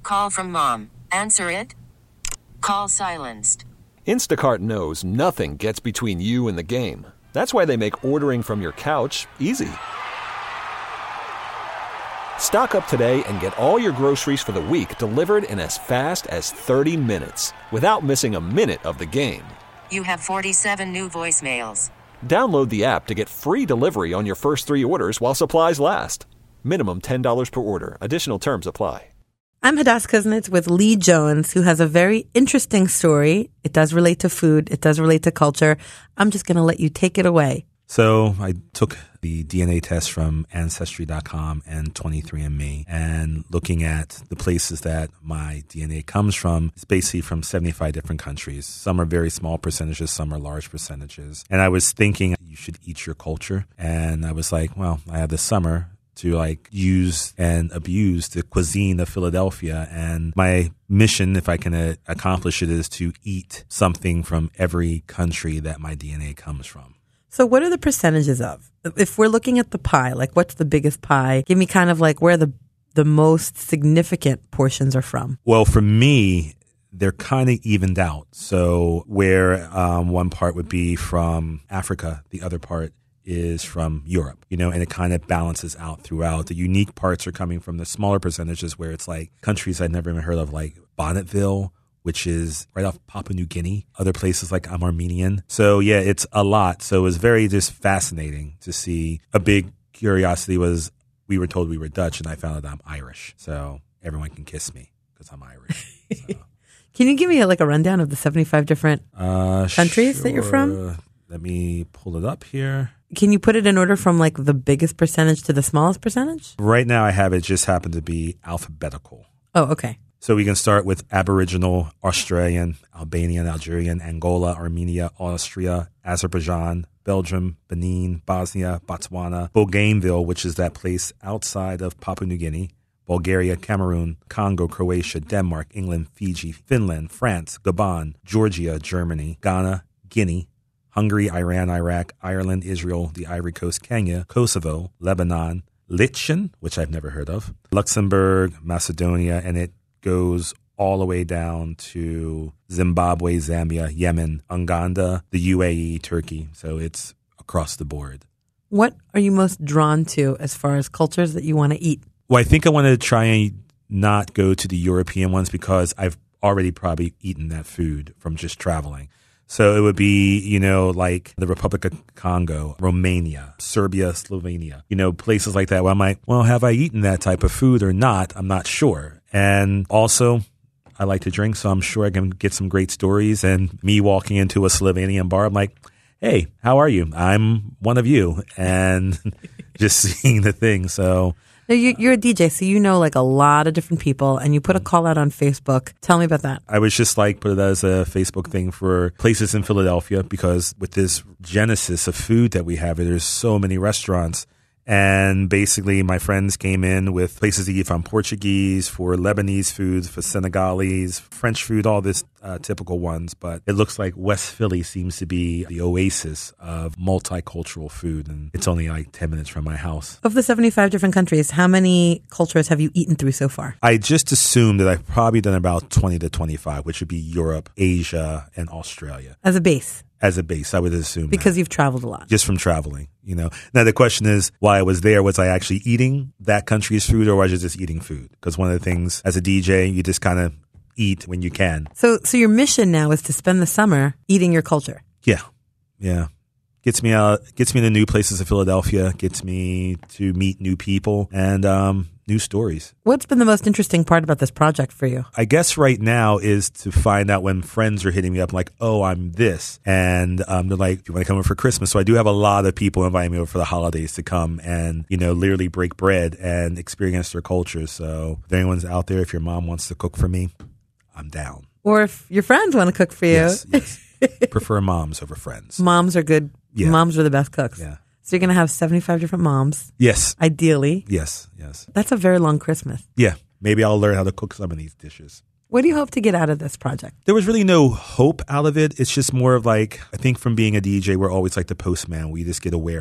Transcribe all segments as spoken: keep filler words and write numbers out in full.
Call from mom. Answer it. Call silenced. Instacart knows nothing gets between you and the game. That's why they make ordering from your couch easy. Stock up today and get all your groceries for the week delivered in as fast as thirty minutes without missing a minute of the game. You have forty-seven new voicemails. Download the app to get free delivery on your first three orders while supplies last. Minimum ten dollars per order. Additional terms apply. I'm Hadass Kuznets with Lee Jones, who has a very interesting story. It does relate to food. It does relate to culture. I'm just going to let you take it away. So I took the D N A test from Ancestry dot com and twenty-three and me, and looking at the places that my D N A comes from, it's basically from seventy-five different countries. Some are very small percentages, some are large percentages. And I was thinking you should eat your culture. And I was like, well, I have this summer to like use and abuse the cuisine of Philadelphia. And my mission, if I can uh, accomplish it, is to eat something from every country that my D N A comes from. So what are the percentages of? If we're looking at the pie, like what's the biggest pie? Give me kind of like where the the most significant portions are from. Well, for me, they're kind of evened out. So where um, one part would be from Africa, the other part is from Europe, you know, and it kind of balances out throughout. The unique parts are coming from the smaller percentages where it's like countries I'd never even heard of, like Bonnetville, which is right off Papua New Guinea. Other places like I'm Armenian. So yeah, it's a lot. So it was very just fascinating to see. A big curiosity was we were told we were Dutch, and I found out I'm Irish. So everyone can kiss me because I'm Irish. So. Can you give me a, like a rundown of the seventy-five different uh, countries sure. that you're from? Let me pull it up here. Can you put it in order from like the biggest percentage to the smallest percentage? Right now I have it just happen to be alphabetical. Oh, okay. So we can start with Aboriginal, Australian, Albanian, Algerian, Angola, Armenia, Austria, Azerbaijan, Belgium, Benin, Bosnia, Botswana, Bougainville, which is that place outside of Papua New Guinea, Bulgaria, Cameroon, Congo, Croatia, Denmark, England, Fiji, Finland, France, Gabon, Georgia, Germany, Ghana, Guinea, Hungary, Iran, Iraq, Ireland, Israel, the Ivory Coast, Kenya, Kosovo, Lebanon, Liechtenstein, which I've never heard of, Luxembourg, Macedonia, and it goes all the way down to Zimbabwe, Zambia, Yemen, Uganda, the U A E, Turkey. So it's across the board. What are you most drawn to as far as cultures that you want to eat? Well, I think I want to try and not go to the European ones because I've already probably eaten that food from just traveling. So it would be, you know, like the Republic of Congo, Romania, Serbia, Slovenia, you know, places like that where I'm like, well, have I eaten that type of food or not? I'm not sure. And also, I like to drink, so I'm sure I can get some great stories. And me walking into a Slovenian bar, I'm like, hey, how are you? I'm one of you. And just seeing the thing. So No, you, you're a D J, so you know like a lot of different people, and you put a call out on Facebook. Tell me about that. I was just like put it as a Facebook thing for places in Philadelphia because with this genesis of food that we have, there's so many restaurants. And basically my friends came in with places to eat from Portuguese, for Lebanese foods, for Senegalese, French food, all this uh, typical ones. But it looks like West Philly seems to be the oasis of multicultural food. And it's only like ten minutes from my house. Of the seventy-five different countries, how many cultures have you eaten through so far? I just assumed that I've probably done about twenty to twenty-five, which would be Europe, Asia, and Australia. As a base? As a base, I would assume. Because that. You've traveled a lot. Just from traveling, you know. Now, the question is, while I was there, was I actually eating that country's food or was I just eating food? Because one of the things, as a D J, you just kind of eat when you can. So so your mission now is to spend the summer eating your culture. Yeah, yeah. Gets me out, gets me to new places of Philadelphia, gets me to meet new people and um, new stories. What's been the most interesting part about this project for you? I guess right now is to find out when friends are hitting me up like, oh, I'm this. And um, they're like, do you want to come over for Christmas? So I do have a lot of people inviting me over for the holidays to come and, you know, literally break bread and experience their culture. So if anyone's out there, if your mom wants to cook for me, I'm down. Or if your friends want to cook for you. Yes, yes. Prefer moms over friends. Moms are good. Yeah. Moms are the best cooks. Yeah. So you're going to have seventy-five different moms. Yes. Ideally. Yes, yes. That's a very long Christmas. Yeah. Maybe I'll learn how to cook some of these dishes. What do you hope to get out of this project? There was really no hope out of it. It's just more of like, I think from being a D J, we're always like the postman. We just get awareness.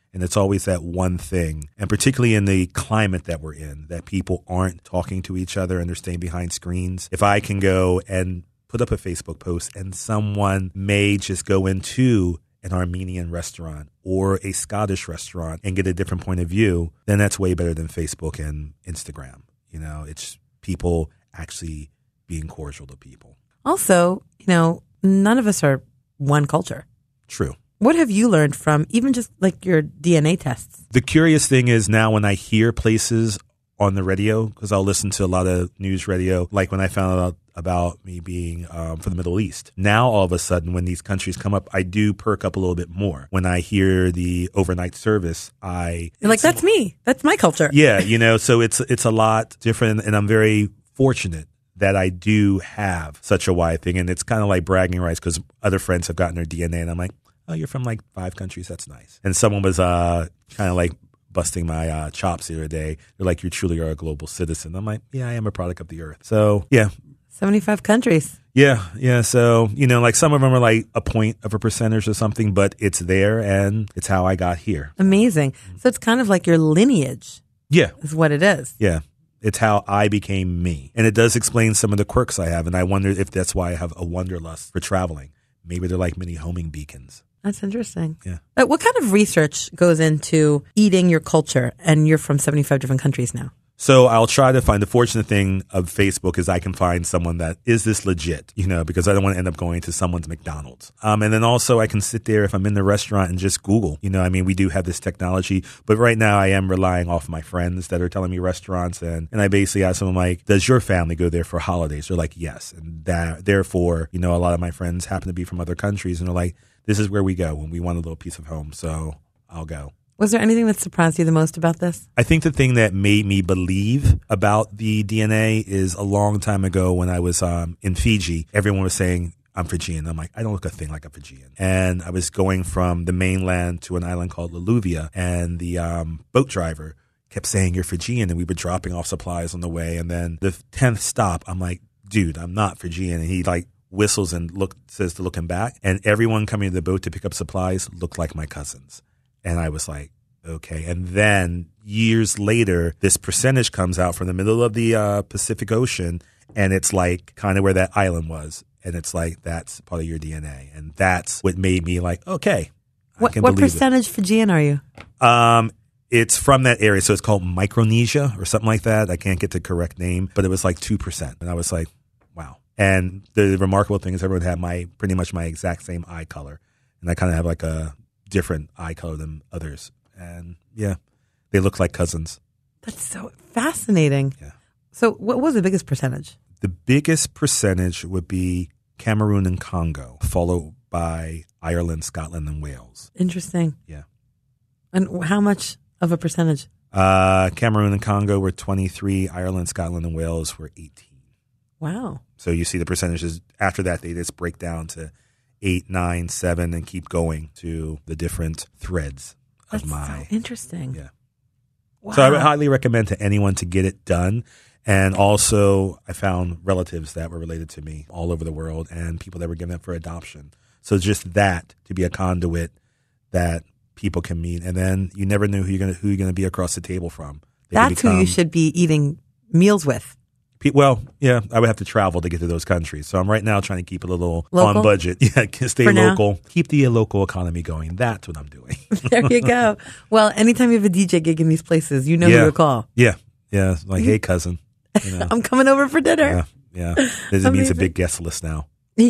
And it's always that one thing, and particularly in the climate that we're in, that people aren't talking to each other and they're staying behind screens. If I can go and put up a Facebook post and someone may just go into an Armenian restaurant or a Scottish restaurant and get a different point of view, then that's way better than Facebook and Instagram. You know, it's people actually being cordial to people. Also, you know, none of us are one culture. True. What have you learned from even just like your D N A tests? The curious thing is now when I hear places on the radio, because I'll listen to a lot of news radio, like when I found out about me being um, from the Middle East. Now, all of a sudden, when these countries come up, I do perk up a little bit more. When I hear the overnight service, I... You're like, that's me. That's my culture. Yeah, you know, so it's it's a lot different, and I'm very fortunate that I do have such a wide thing, and it's kind of like bragging rights because other friends have gotten their D N A, and I'm like, oh, you're from like five countries. That's nice. And someone was uh, kind of like busting my uh, chops the other day. They're like, you truly are a global citizen. I'm like, yeah, I am a product of the earth. So, yeah. seventy-five countries. Yeah, yeah. So, you know, like some of them are like a point of a percentage or something, but it's there and it's how I got here. Amazing. So it's kind of like your lineage. Yeah. Is what it is. Yeah. It's how I became me. And it does explain some of the quirks I have. And I wonder if that's why I have a wanderlust for traveling. Maybe they're like mini homing beacons. That's interesting. Yeah. Uh, what kind of research goes into eating your culture? And you're from seventy-five different countries now. So I'll try to find, the fortunate thing of Facebook is I can find someone that is this legit, you know, because I don't want to end up going to someone's McDonald's. Um, and then also I can sit there if I'm in the restaurant and just Google, you know, I mean, we do have this technology, but right now I am relying off my friends that are telling me restaurants. And, and I basically ask them, like, does your family go there for holidays? They're like, yes. And that, therefore, you know, a lot of my friends happen to be from other countries and they're like, this is where we go when we want a little piece of home. So I'll go. Was there anything that surprised you the most about this? I think the thing that made me believe about the D N A is a long time ago when I was um, in Fiji, everyone was saying, I'm Fijian. I'm like, I don't look a thing like a Fijian. And I was going from the mainland to an island called Luluvia, and the um, boat driver kept saying, you're Fijian, and we were dropping off supplies on the way. And then the tenth stop, I'm like, dude, I'm not Fijian. And he like whistles and look, says to look him back. And everyone coming to the boat to pick up supplies looked like my cousins. And I was like, okay. And then years later, this percentage comes out from the middle of the uh, Pacific Ocean, and it's like kind of where that island was. And it's like, that's part of your D N A. And that's what made me like, okay. I What, can what believe percentage Fijian are you? it. Um, it's from that area. So it's called Micronesia or something like that. I can't get the correct name, but it was like two percent. And I was like, wow. And the remarkable thing is everyone had my pretty much my exact same eye color. And I kind of have like a different eye color than others. And yeah, they look like cousins. That's so fascinating. Yeah. So what was the biggest percentage? The biggest percentage would be Cameroon and Congo, followed by Ireland, Scotland, and Wales. Interesting. Yeah. And how much of a percentage? Uh, Cameroon and Congo were twenty-three. Ireland, Scotland, and Wales were eighteen. Wow. So you see the percentages. After that, they just break down to eight, nine, seven, and keep going to the different threads of That's my. so interesting. Yeah. Wow. So I would highly recommend to anyone to get it done. And also, I found relatives that were related to me all over the world and people that were given it for adoption. So just that to be a conduit that people can meet, and then you never know who you're gonna who you're gonna be across the table from. They That's become, who you should be eating meals with. pe- Well, yeah, I would have to travel to get to those countries. So I'm right now trying to keep a little Local? on budget. Yeah, stay For now? local, keep the local economy going. That's what I'm doing. There you go. Well, anytime you have a D J gig in these places, you know Yeah. who to call. Yeah, yeah. Like, hey, cousin. You know, I'm coming over for dinner. yeah, yeah. This means a Amazing. big guest list now. Yeah.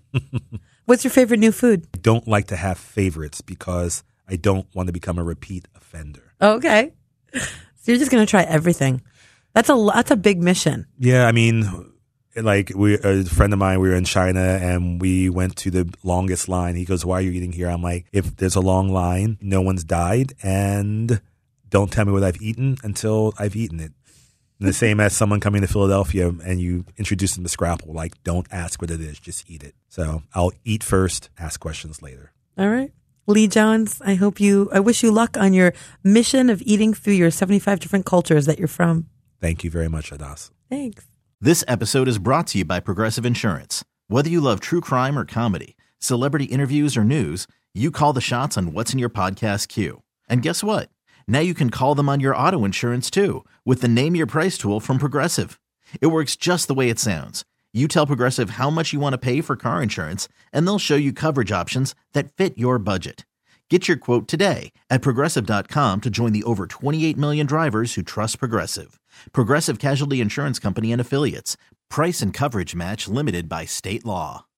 What's your favorite new food? I don't like to have favorites because I don't want to become a repeat offender. Okay. So you're just going to try everything. That's a that's a big mission. Yeah, I mean, like we a friend of mine, we were in China and we went to the longest line. He goes, "Why are you eating here?" I'm like, "If there's a long line, no one's died, and don't tell me what I've eaten until I've eaten it." And the same as someone coming to Philadelphia and you introduce them to Scrapple, like, don't ask what it is, just eat it. So I'll eat first, ask questions later. All right. Lee Jones, I hope you, I wish you luck on your mission of eating through your seventy-five different cultures that you're from. Thank you very much, Adas. Thanks. This episode is brought to you by Progressive Insurance. Whether you love true crime or comedy, celebrity interviews or news, you call the shots on what's in your podcast queue. And guess what? Now you can call them on your auto insurance too with the Name Your Price tool from Progressive. It works just the way it sounds. You tell Progressive how much you want to pay for car insurance, and they'll show you coverage options that fit your budget. Get your quote today at Progressive dot com to join the over twenty-eight million drivers who trust Progressive. Progressive Casualty Insurance Company and Affiliates. Price and coverage match limited by state law.